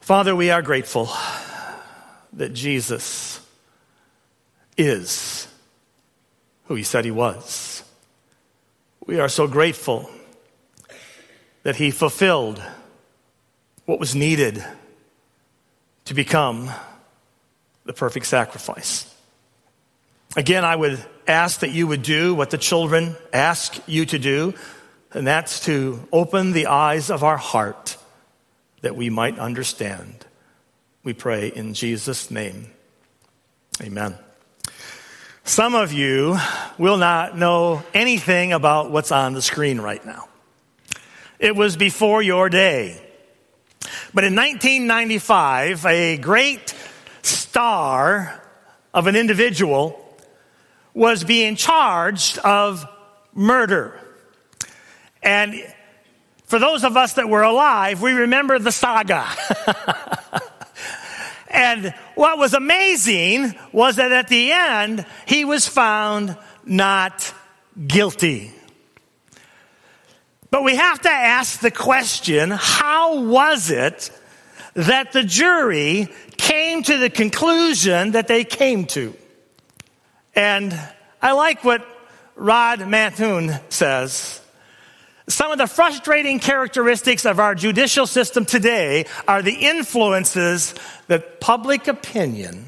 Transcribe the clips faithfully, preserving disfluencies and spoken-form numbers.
Father, we are grateful that Jesus is who he said he was. We are so grateful that he fulfilled what was needed to become the perfect sacrifice. Again, I would ask that you would do what the children ask you to do, and that's to open the eyes of our heart that we might understand. We pray in Jesus' name. Amen. Some of you will not know anything about what's on the screen right now. It was before your day. But in nineteen ninety-five, a great star of an individual was being charged of murder. And for those of us that were alive, we remember the saga. And what was amazing was that at the end, he was found not guilty. But we have to ask the question, how was it that the jury came to the conclusion that they came to? And I like what Rod Mattoon says. Some of the frustrating characteristics of our judicial system today are the influences that public opinion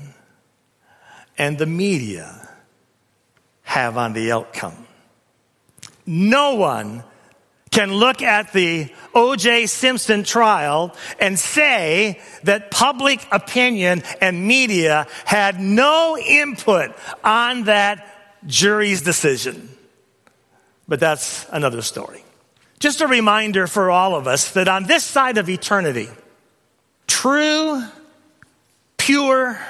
and the media have on the outcome. No one can look at the O J Simpson trial and say that public opinion and media had no input on that jury's decision. But that's another story. Just a reminder for all of us that on this side of eternity, true, pure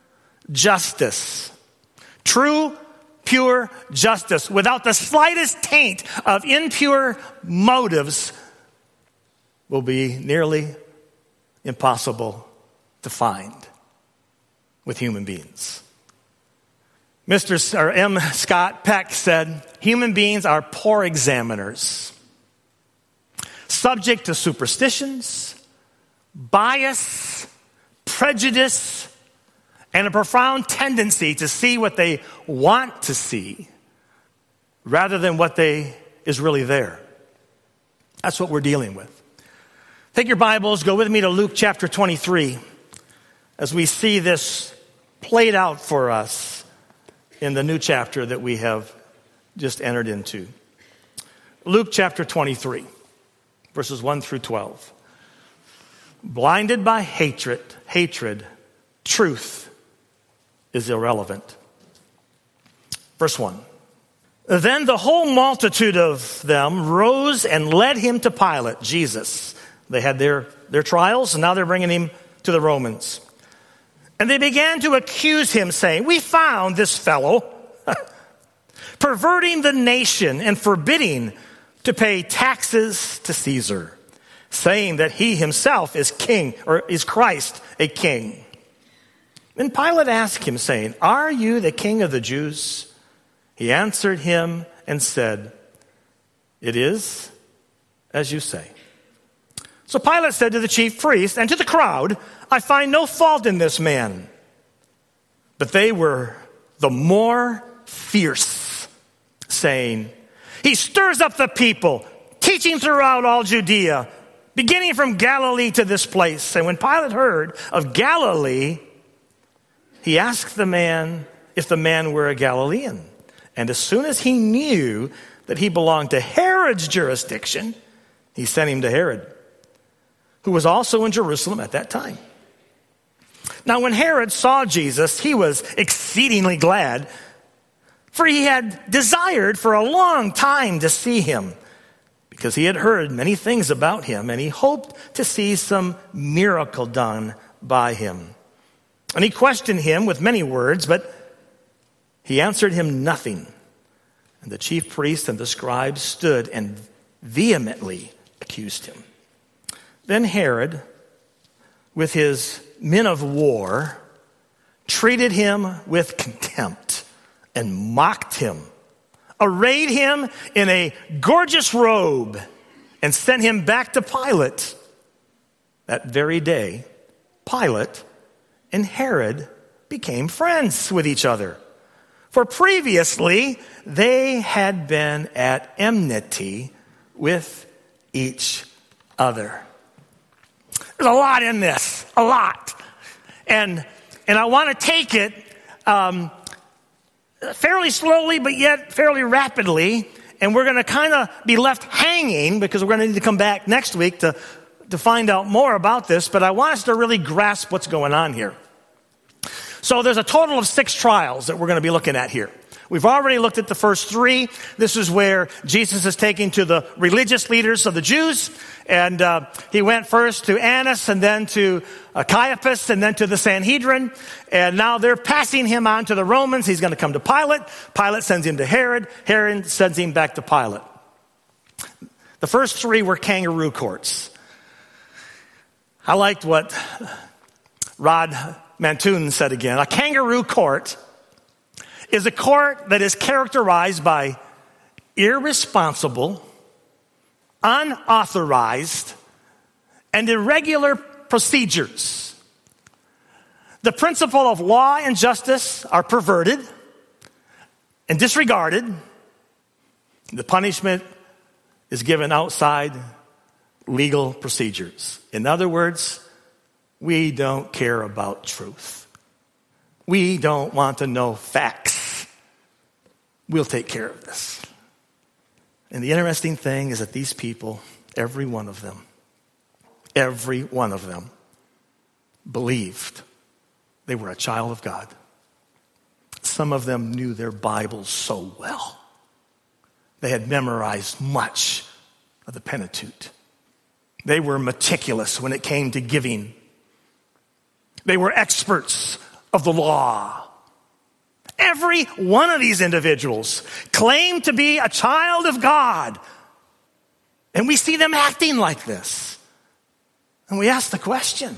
justice, true, pure justice, without the slightest taint of impure motives, will be nearly impossible to find with human beings. Mister or M. Scott Peck said, human beings are poor examiners, subject to superstitions, bias, prejudice, and a profound tendency to see what they want to see rather than what they is really there. That's what we're dealing with. Take your Bibles, go with me to Luke chapter twenty-three as we see this played out for us in the new chapter that we have just entered into. Luke chapter twenty-three, verses one through twelve. Blinded by hatred, hatred, truth is irrelevant. Verse one. Then the whole multitude of them rose and led him to Pilate, Jesus. They had their, their trials, and now they're bringing him to the Romans. And they began to accuse him, saying, we found this fellow perverting the nation and forbidding to pay taxes to Caesar, saying that he himself is king, or is Christ a king. Then Pilate asked him, saying, are you the king of the Jews? He answered him and said, it is as you say. So Pilate said to the chief priests and to the crowd, I find no fault in this man. But they were the more fierce, saying, he stirs up the people, teaching throughout all Judea, beginning from Galilee to this place. And when Pilate heard of Galilee, he asked the man if the man were a Galilean. And as soon as he knew that he belonged to Herod's jurisdiction, he sent him to Herod, who was also in Jerusalem at that time. Now when Herod saw Jesus, he was exceedingly glad, for he had desired for a long time to see him, because he had heard many things about him, and he hoped to see some miracle done by him. And he questioned him with many words, but he answered him nothing. And the chief priests and the scribes stood and vehemently accused him. Then Herod, with his men of war, treated him with contempt and mocked him, arrayed him in a gorgeous robe, and sent him back to Pilate. That very day, Pilate and Herod became friends with each other. For previously, they had been at enmity with each other. There's a lot in this, a lot. And, and I want to take it um, fairly slowly, but yet fairly rapidly. And we're going to kind of be left hanging because we're going to need to come back next week to, to find out more about this. But I want us to really grasp what's going on here. So there's a total of six trials that we're going to be looking at here. We've already looked at the first three. This is where Jesus is taking to the religious leaders of the Jews. And uh, he went first to Annas and then to uh, Caiaphas and then to the Sanhedrin. And now they're passing him on to the Romans. He's going to come to Pilate. Pilate sends him to Herod. Herod sends him back to Pilate. The first three were kangaroo courts. I liked what Rod Mantoon said again. A kangaroo court is a court that is characterized by irresponsible, unauthorized, and irregular procedures. The principle of law and justice are perverted and disregarded. The punishment is given outside legal procedures. In other words, we don't care about truth. We don't want to know facts. We'll take care of this. And the interesting thing is that these people, every one of them, every one of them believed they were a child of God. Some of them knew their Bibles so well. They had memorized much of the Pentateuch. They were meticulous when it came to giving. They were experts of the law. Every one of these individuals claimed to be a child of God. And we see them acting like this. And we ask the question,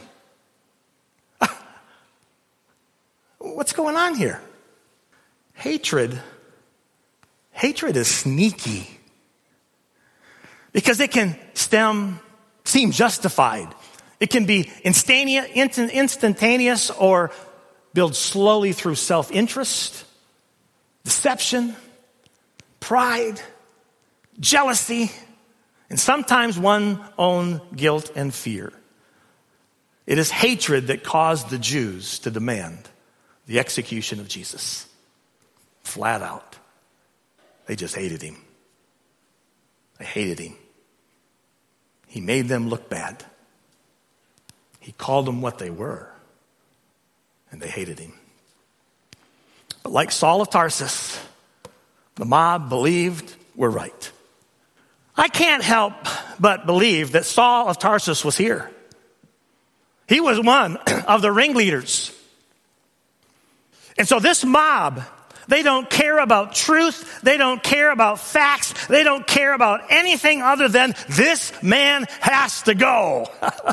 what's going on here? Hatred, hatred is sneaky. Because it can stem, seem justified. It can be instantaneous or build slowly through self-interest, deception, pride, jealousy, and sometimes one's own guilt and fear. It is hatred that caused the Jews to demand the execution of Jesus. Flat out. They just hated him. They hated him. He made them look bad. He called them what they were. And they hated him. But like Saul of Tarsus, the mob believed we're right. I can't help but believe that Saul of Tarsus was here. He was one of the ringleaders. And so this mob, they don't care about truth. They don't care about facts. They don't care about anything other than this man has to go.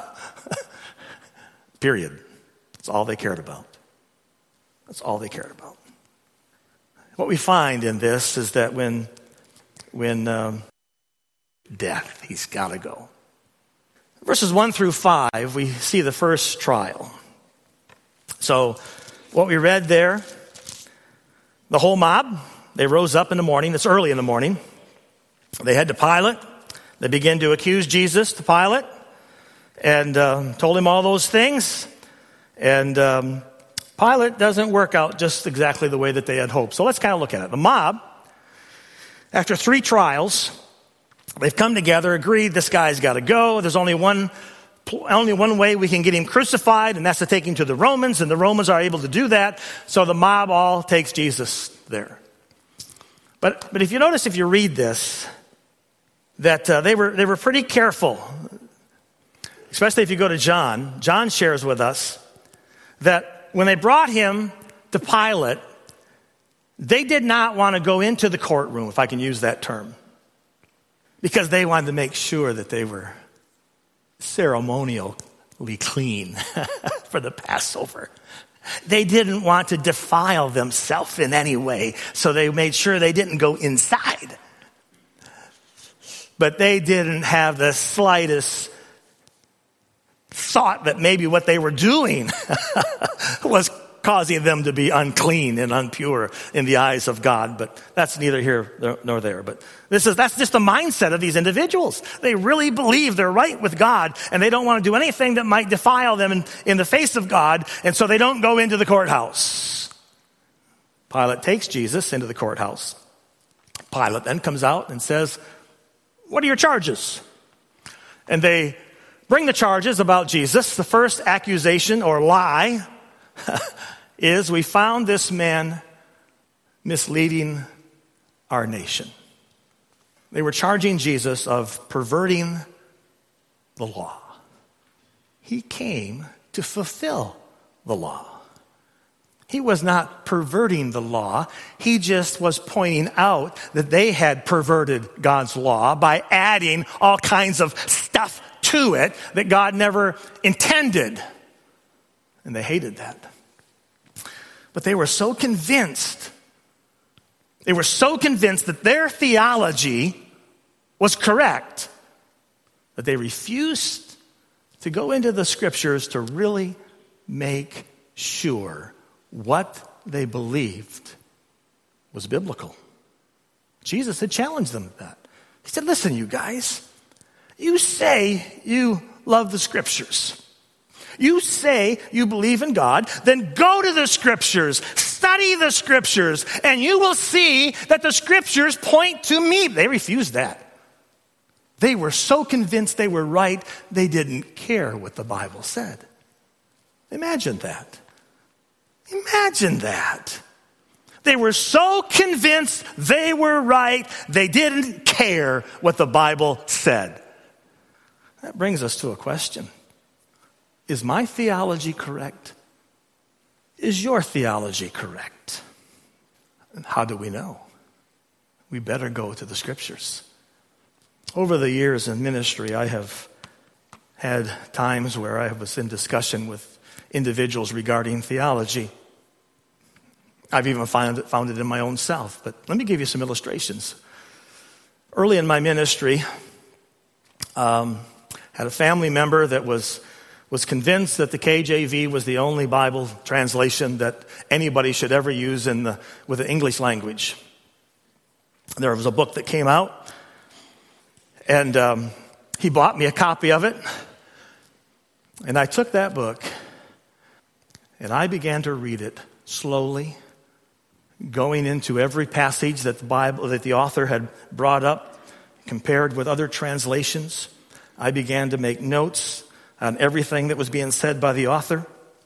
Period. That's all they cared about. That's all they cared about. What we find in this is that when, when um, death, he's got to go. Verses one through five, we see the first trial. So what we read there, the whole mob, they rose up in the morning. It's early in the morning. They head to Pilate. They begin to accuse Jesus to Pilate and uh, told him all those things. And um, Pilate doesn't work out just exactly the way that they had hoped. So let's kind of look at it. The mob, after three trials, they've come together, agreed this guy's got to go. There's only one only one way we can get him crucified, and that's to take him to the Romans, and the Romans are able to do that. So the mob all takes Jesus there. But but if you notice, if you read this, that uh, they were they were pretty careful, especially if you go to John. John shares with us that when they brought him to Pilate, they did not want to go into the courtroom, if I can use that term, because they wanted to make sure that they were ceremonially clean for the Passover. They didn't want to defile themselves in any way, so they made sure they didn't go inside. But they didn't have the slightest thought that maybe what they were doing was causing them to be unclean and impure in the eyes of God. But that's neither here nor there. But this is that's just the mindset of these individuals. They really believe they're right with God, and they don't want to do anything that might defile them in, in the face of God, and so they don't go into the courthouse. Pilate takes Jesus into the courthouse. Pilate then comes out and says, "What are your charges?" And they bring the charges about Jesus. The first accusation or lie is, we found this man misleading our nation. They were charging Jesus of perverting the law. He came to fulfill the law. He was not perverting the law. He just was pointing out that they had perverted God's law by adding all kinds of stuff to it that God never intended. And they hated that. But they were so convinced, they were so convinced that their theology was correct that they refused to go into the scriptures to really make sure what they believed was biblical. Jesus had challenged them with that. He said, "Listen, you guys, you say you love the scriptures. You say you believe in God, then go to the scriptures, study the scriptures, and you will see that the scriptures point to me." They refused that. They were so convinced they were right, they didn't care what the Bible said. Imagine that. Imagine that. They were so convinced they were right, they didn't care what the Bible said. That brings us to a question. Is my theology correct? Is your theology correct? And how do we know? We better go to the scriptures. Over the years in ministry, I have had times where I was in discussion with individuals regarding theology. I've even found it, found it in my own self. But let me give you some illustrations. Early in my ministry, um, had a family member that was was convinced that the K J V was the only Bible translation that anybody should ever use in the with the English language. There was a book that came out, and um, he bought me a copy of it. And I took that book, and I began to read it slowly, going into every passage that the Bible, that the author had brought up, compared with other translations. I began to make notes on everything that was being said by the author.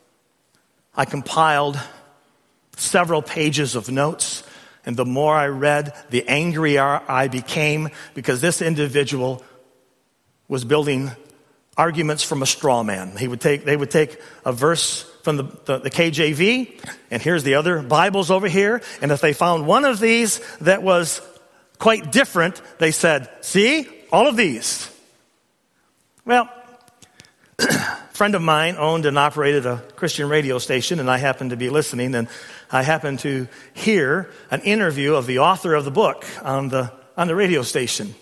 I compiled several pages of notes, and the more I read, the angrier I became, because this individual was building arguments from a straw man. He would take, they would take a verse from the, the, the K J V, and here's the other Bibles over here, and if they found one of these that was quite different, they said, "See, all of these." Well, a friend of mine owned and operated a Christian radio station, and I happened to be listening, and I happened to hear an interview of the author of the book on the on the radio station.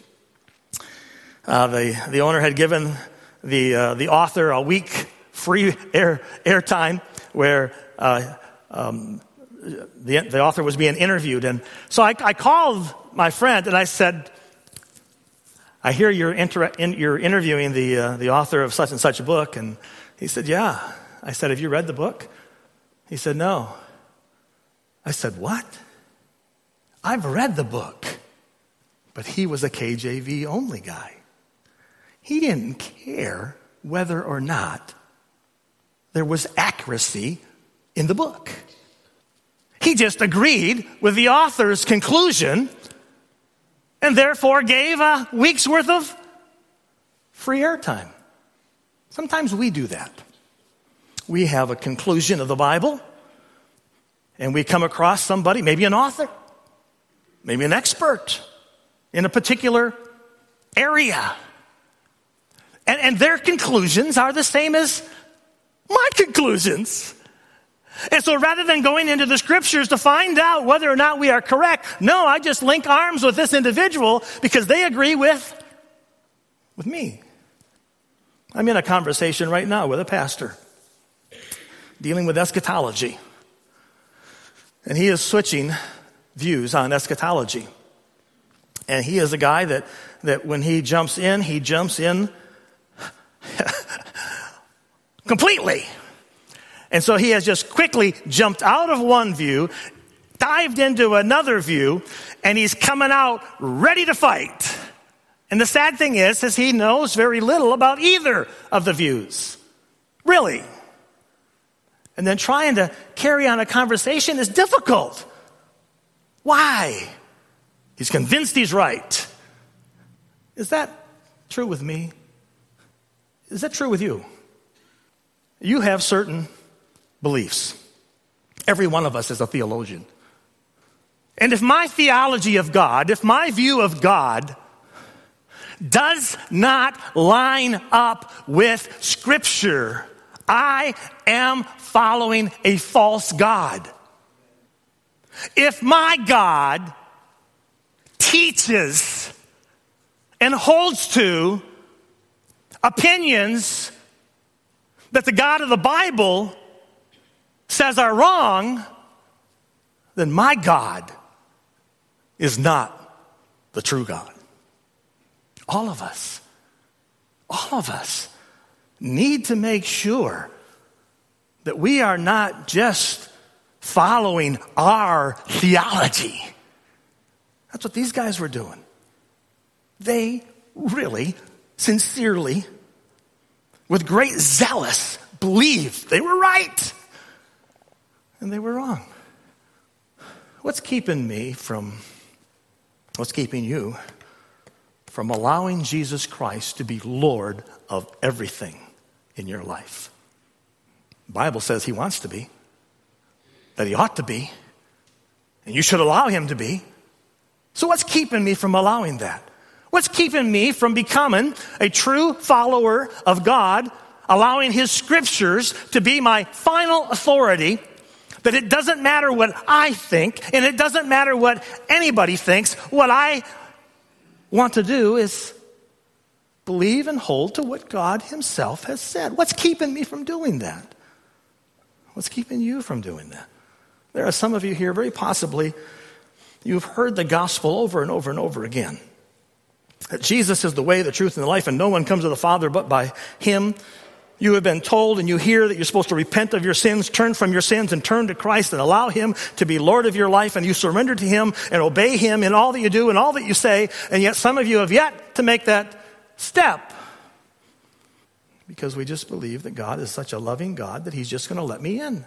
Uh, the the owner had given the uh, the author a week free air airtime, where uh, um, the the author was being interviewed, and so I, I called my friend and I said, "I hear you're, inter- in, you're interviewing the uh, the author of such and such a book." And he said, "Yeah." I said, "Have you read the book?" He said, "No." I said, "What?" "I've read the book." But he was a K J V only guy. He didn't care whether or not there was accuracy in the book. He just agreed with the author's conclusion, and therefore gave a week's worth of free airtime. Sometimes we do that. We have a conclusion of the Bible, and we come across somebody, maybe an author, maybe an expert in a particular area. And, and their conclusions are the same as my conclusions. And so rather than going into the scriptures to find out whether or not we are correct, no, I just link arms with this individual because they agree with, with me. I'm in a conversation right now with a pastor dealing with eschatology. And he is switching views on eschatology. And he is a guy that, that when he jumps in, he jumps in completely. And so he has just quickly jumped out of one view, dived into another view, and he's coming out ready to fight. And the sad thing is, is he knows very little about either of the views. Really. And then trying to carry on a conversation is difficult. Why? He's convinced he's right. Is that true with me? Is that true with you? You have certain beliefs. Every one of us is a theologian. And if my theology of God, if my view of God does not line up with Scripture, I am following a false God. If my God teaches and holds to opinions that the God of the Bible says are wrong, then my God is not the true God. All of us, all of us need to make sure that we are not just following our theology. That's what these guys were doing. They really, sincerely, with great zealous, believed they were right. And they were wrong. What's keeping me from, what's keeping you from allowing Jesus Christ to be Lord of everything in your life? The Bible says he wants to be, that he ought to be, and you should allow him to be. So what's keeping me from allowing that? What's keeping me from becoming a true follower of God, allowing his scriptures to be my final authority, that it doesn't matter what I think, and it doesn't matter what anybody thinks. What I want to do is believe and hold to what God himself has said. What's keeping me from doing that? What's keeping you from doing that? There are some of you here, very possibly, you've heard the gospel over and over and over again. That Jesus is the way, the truth, and the life, and no one comes to the Father but by him. You have been told and you hear that you're supposed to repent of your sins, turn from your sins, and turn to Christ and allow him to be Lord of your life, and you surrender to him and obey him in all that you do and all that you say, and yet some of you have yet to make that step because we just believe that God is such a loving God that he's just going to let me in.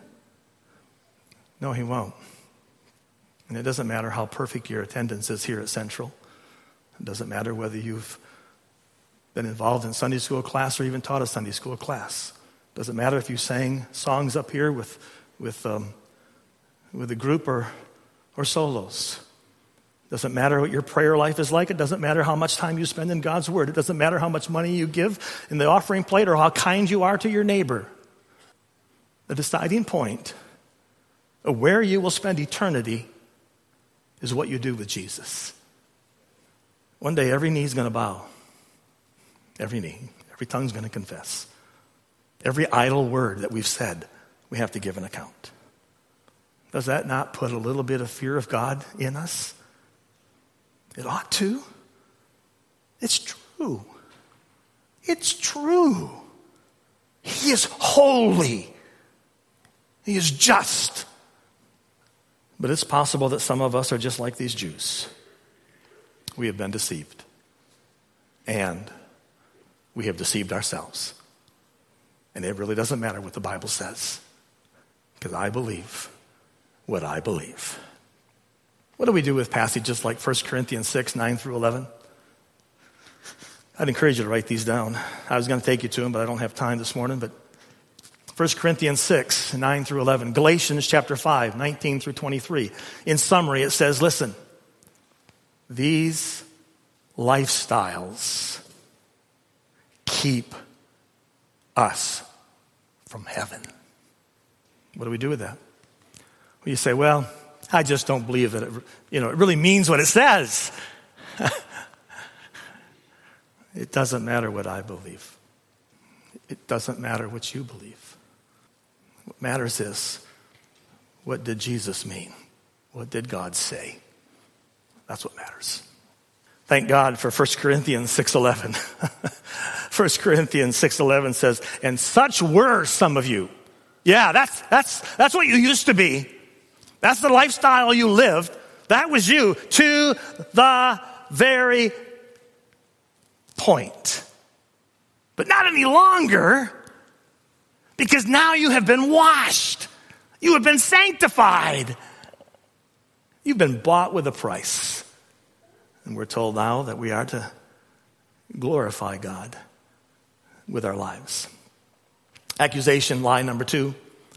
No, he won't. And it doesn't matter how perfect your attendance is here at Central. It doesn't matter whether you've been involved in Sunday school class or even taught a Sunday school class. It doesn't matter if you sang songs up here with with um, with a group or or solos. It doesn't matter what your prayer life is like. It doesn't matter how much time you spend in God's Word. It doesn't matter how much money you give in the offering plate or how kind you are to your neighbor. The deciding point of where you will spend eternity is what you do with Jesus. One day every knee is going to bow. Every knee, every tongue's going to confess. Every idle word that we've said, we have to give an account. Does that not put a little bit of fear of God in us? It ought to. It's true. It's true. He is holy. He is just. But it's possible that some of us are just like these Jews. We have been deceived. And we have deceived ourselves. And it really doesn't matter what the Bible says, because I believe what I believe. What do we do with passages like First Corinthians six, nine through eleven? I'd encourage you to write these down. I was going to take you to them, but I don't have time this morning. But First Corinthians six, nine through eleven. Galatians chapter five, nineteen through twenty-three. In summary, it says, listen, these lifestyles keep us from heaven. What do we do with that? Well, you say, well, I just don't believe that it, you know, it really means what it says. It doesn't matter what I believe. It doesn't matter what you believe. What matters is, what did Jesus mean? What did God say? That's what matters. Thank God for First Corinthians six eleven. First Corinthians six eleven says, and such were some of you. Yeah, that's, that's, that's what you used to be. That's the lifestyle you lived. That was you to the very point. But not any longer, because now you have been washed. You have been sanctified. You've been bought with a price. And we're told now that we are to glorify God with our lives. Accusation, lie number two.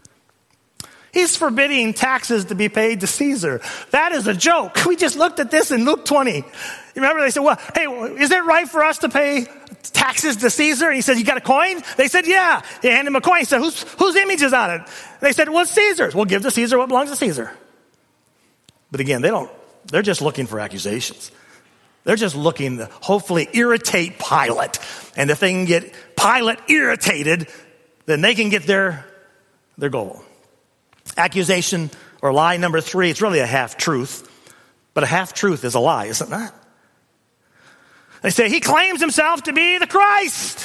He's forbidding taxes to be paid to Caesar. That is a joke. We just looked at this in Luke twenty. You remember they said, well, hey, is it right for us to pay taxes to Caesar? And he said, you got a coin? They said, yeah. They handed him a coin. He said, whose, whose image is on it? They said, well, it's Caesar's. Well, give to Caesar what belongs to Caesar. But again, they don't, they're just looking for accusations. They're just looking to hopefully irritate Pilate. And if they can get Pilate irritated, then they can get their, their goal. Accusation or lie number three, it's really a half-truth. But a half-truth is a lie, isn't that? They say, he claims himself to be the Christ.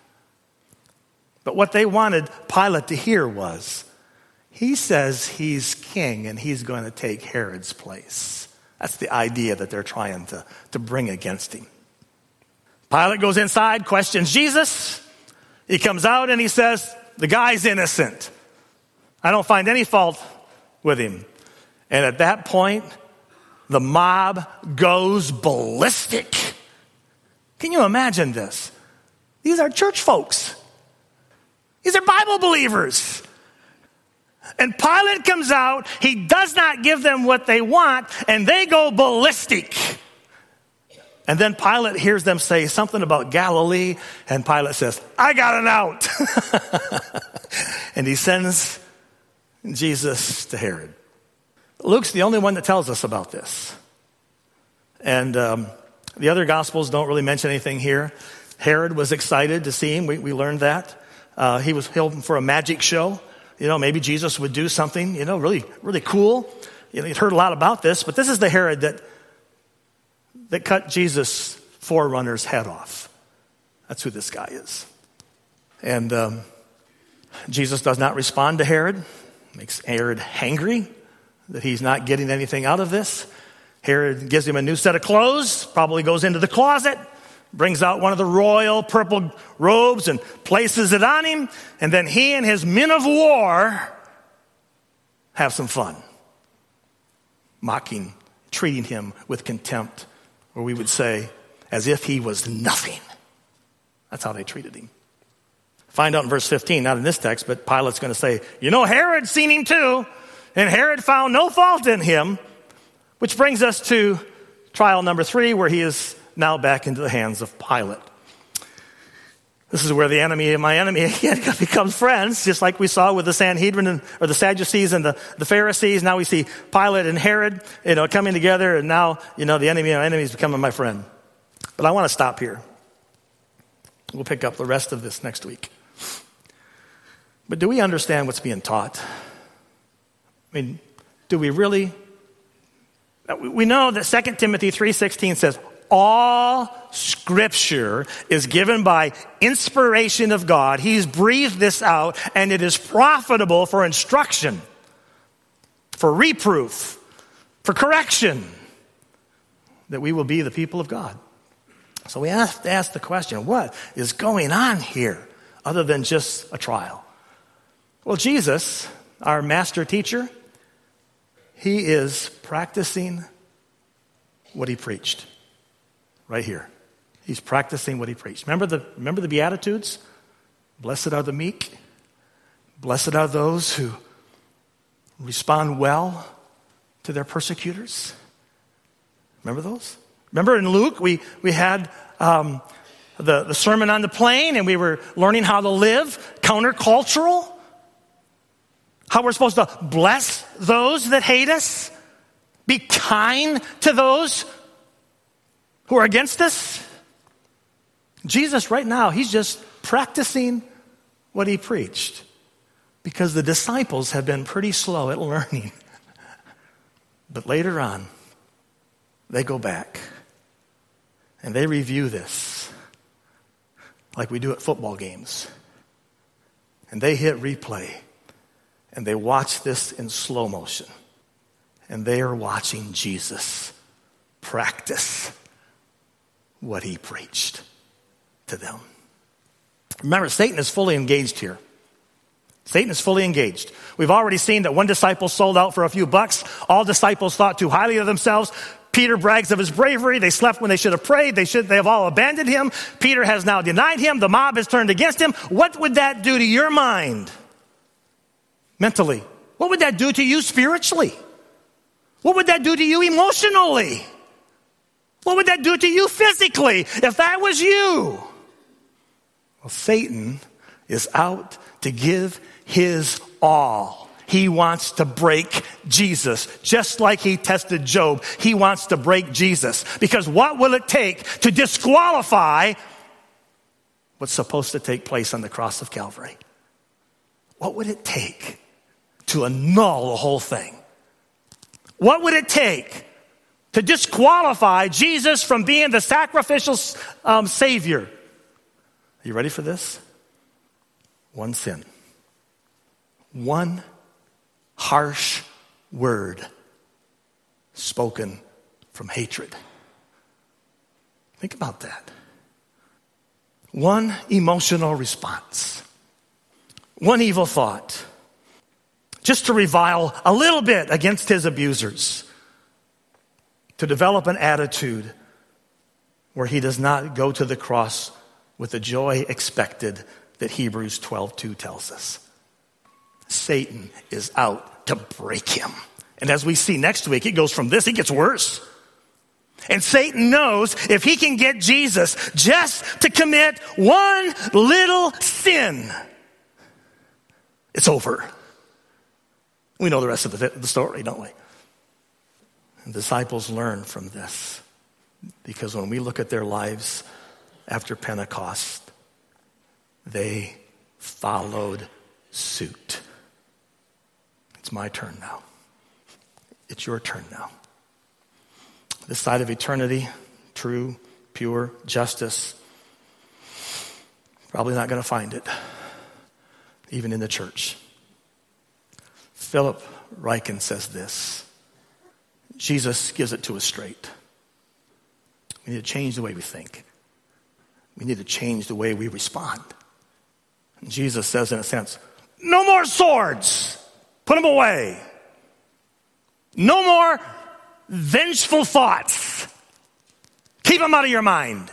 But what they wanted Pilate to hear was, he says he's king and he's going to take Herod's place. That's the idea that they're trying to, to bring against him. Pilate goes inside, questions Jesus. He comes out and he says, the guy's innocent. I don't find any fault with him. And at that point, the mob goes ballistic. Can you imagine this? These are church folks. These are Bible believers. And Pilate comes out, he does not give them what they want, and they go ballistic. And then Pilate hears them say something about Galilee, and Pilate says, I got an out. And he sends Jesus to Herod. Luke's the only one that tells us about this. And um, the other Gospels don't really mention anything here. Herod was excited to see him. We, we learned that. Uh, he was hoping for a magic show. You know, maybe Jesus would do something, you know, really, really cool. You know, he'd heard a lot about this, but this is the Herod that that cut Jesus' forerunner's head off. That's who this guy is. And um, Jesus does not respond to Herod. Makes Herod hangry that he's not getting anything out of this. Herod gives him a new set of clothes, probably goes into the closet, brings out one of the royal purple robes and places it on him, and then he and his men of war have some fun, mocking, treating him with contempt, or we would say, as if he was nothing. That's how they treated him. Find out in verse fifteen, not in this text, but Pilate's going to say, you know, Herod seen him too, and Herod found no fault in him, which brings us to trial number three, where he is now back into the hands of Pilate. This is where the enemy of my enemy becomes friends, just like we saw with the Sanhedrin and, or the Sadducees and the, the Pharisees. Now we see Pilate and Herod, you know, coming together, and now, you know, the enemy of my enemy is becoming my friend. But I want to stop here. We'll pick up the rest of this next week. But do we understand what's being taught? I mean, do we really? We know that Second Timothy three sixteen says, all Scripture is given by inspiration of God. He's breathed this out, and it is profitable for instruction, for reproof, for correction, that we will be the people of God. So we have to ask the question, what is going on here other than just a trial? Well, Jesus, our master teacher, he is practicing what he preached. Right here. He's practicing what he preached. Remember the, remember the Beatitudes? Blessed are the meek. Blessed are those who respond well to their persecutors. Remember those? Remember in Luke, we, we had um, the, the Sermon on the Plain, and we were learning how to live countercultural. How we're supposed to bless those that hate us. Be kind to those who are against us. Jesus right now, he's just practicing what he preached because the disciples had been pretty slow at learning. But later on, they go back and they review this like we do at football games. And they hit replay and they watch this in slow motion. And they are watching Jesus practice what he preached to them. Remember, Satan is fully engaged here. Satan is fully engaged. We've already seen that one disciple sold out for a few bucks. All disciples thought too highly of themselves. Peter brags of his bravery. They slept when they should have prayed. They should, they have all abandoned him. Peter has now denied him. The mob has turned against him. What would that do to your mind? Mentally. What would that do to you spiritually? What would that do to you emotionally? What would that do to you physically if that was you? Well, Satan is out to give his all. He wants to break Jesus, just like he tested Job. He wants to break Jesus. Because what will it take to disqualify what's supposed to take place on the cross of Calvary? What would it take to annul the whole thing? What would it take to disqualify Jesus from being the sacrificial um, Savior? Are you ready for this? One sin. One harsh word spoken from hatred. Think about that. One emotional response. One evil thought. Just to revile a little bit against his abusers. To develop an attitude where he does not go to the cross with the joy expected that Hebrews twelve two tells us. Satan is out to break him. And as we see next week, it goes from this, it gets worse. And Satan knows if he can get Jesus just to commit one little sin, it's over. We know the rest of the, the story, don't we? And disciples learn from this. Because when we look at their lives after Pentecost, they followed suit. It's my turn now. It's your turn now. This side of eternity, true, pure justice, probably not going to find it, even in the church. Philip Ryken says this. Jesus gives it to us straight. We need to change the way we think. We need to change the way we respond. And Jesus says, in a sense, no more swords. Put them away. No more vengeful thoughts. Keep them out of your mind.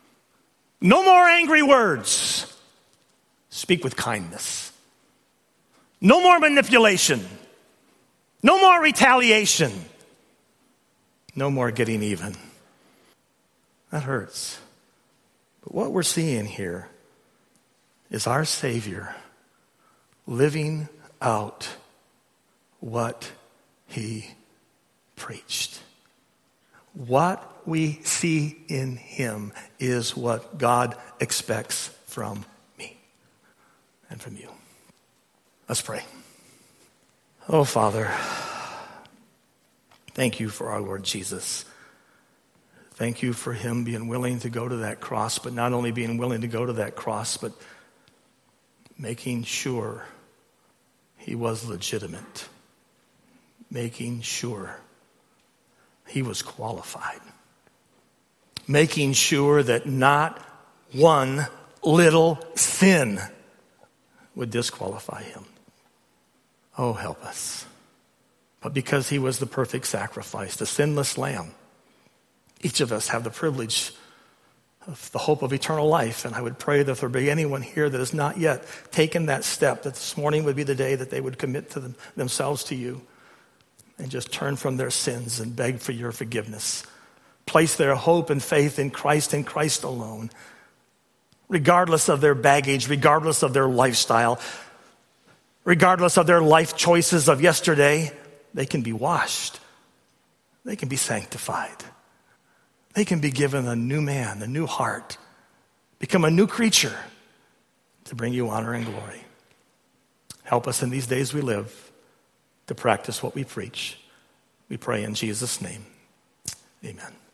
No more angry words. Speak with kindness. No more manipulation. No more retaliation. No more getting even. That hurts. But what we're seeing here is our Savior living out what he preached. What we see in him is what God expects from me and from you. Let's pray. Oh, Father, thank you for our Lord Jesus. Thank you for him being willing to go to that cross, but not only being willing to go to that cross, but making sure he was legitimate. Making sure he was qualified. Making sure that not one little sin would disqualify him. Oh, help us. But because he was the perfect sacrifice, the sinless lamb, each of us have the privilege of the hope of eternal life. And I would pray that if there be anyone here that has not yet taken that step, that this morning would be the day that they would commit to them, themselves to you and just turn from their sins and beg for your forgiveness. Place their hope and faith in Christ and Christ alone, regardless of their baggage, regardless of their lifestyle, regardless of their life choices of yesterday. They can be washed. They can be sanctified. They can be given a new man, a new heart, become a new creature to bring you honor and glory. Help us in these days we live to practice what we preach. We pray in Jesus' name. Amen.